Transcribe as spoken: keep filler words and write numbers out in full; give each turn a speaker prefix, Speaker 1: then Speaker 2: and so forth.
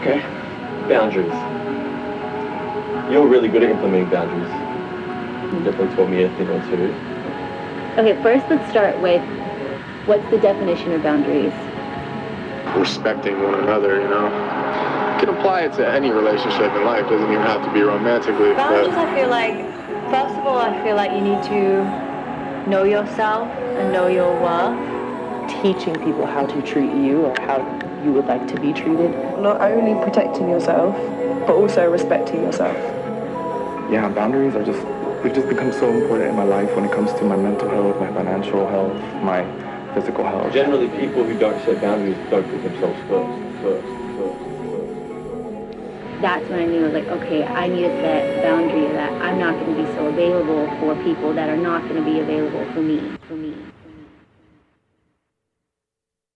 Speaker 1: Okay.
Speaker 2: Boundaries. You're really good at implementing boundaries. You definitely taught me a thing or two.
Speaker 3: Okay, first let's start with, what's the definition of boundaries?
Speaker 1: Respecting one another, you know. You can apply it to any relationship in life. It doesn't even have to be romantically.
Speaker 4: Boundaries,
Speaker 1: But
Speaker 4: I feel like, first of all, I feel like you need to know yourself and know your worth.
Speaker 5: Teaching people how to treat you or how you would like to be treated.
Speaker 6: Not only protecting yourself, but also respecting yourself.
Speaker 7: Yeah, boundaries are just, they've just become so important in my life when it comes to my mental health, my financial health, my physical health.
Speaker 2: Generally, people who don't set boundaries don't put themselves first, first, first, first.
Speaker 3: That's when I knew, like, okay, I need to set a boundary that I'm not going to be so available for people that are not going to be available for me, for me.